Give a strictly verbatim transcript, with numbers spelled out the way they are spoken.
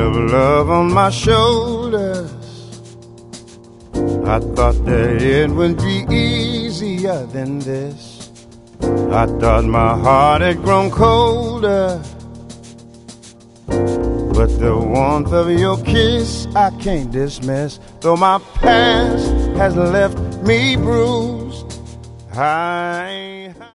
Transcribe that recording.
of love on my shoulders. I thought that it would be easier than this. I thought my heart had grown colder, but the warmth of your kiss I can't dismiss. Though my past has left me bruised, I